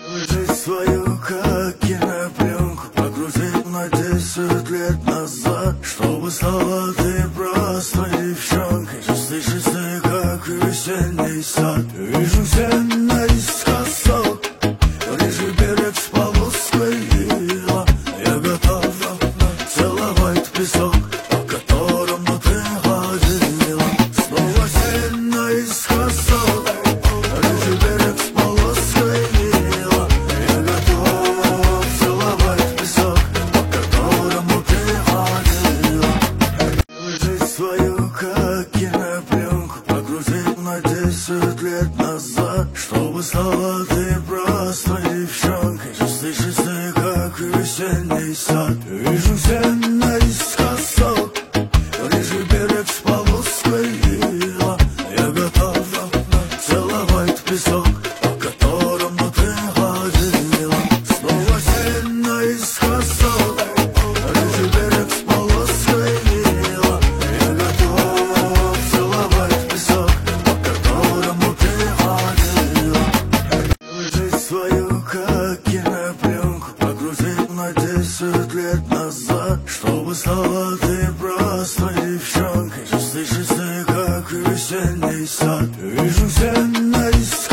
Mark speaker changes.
Speaker 1: Жизнь свою, как кинопленку, погрузить на 10 лет назад, чтобы стала ты просто девчонкой, чистый, как весенний сад. Вижу все наискосок, рыжий берег с полоской ила. Я готов целовать песок, по которому ты ходила. Снова все наискосок, рыжий берег с полоской ила. Я готов целовать песок, по которому ты ходила. Жизнь свою, как кинопленку, погрузить на 10 лет назад, чтобы стала ты просто девчонкой, чистый, как весенний сад. Вижу все наискосок, рыжий берег с полоской ила. Я готов целовать песок, по которому ты ходила. Снова все наискосок, рыжий берег с полоской ила. Я готов целовать песок, по которому ты ходила. Жизнь свою, как кинопленку, погрузить на 10 лет назад, чтобы стала ты просто девчонкой, чистый, как весенний сад. Вижу все наискосок,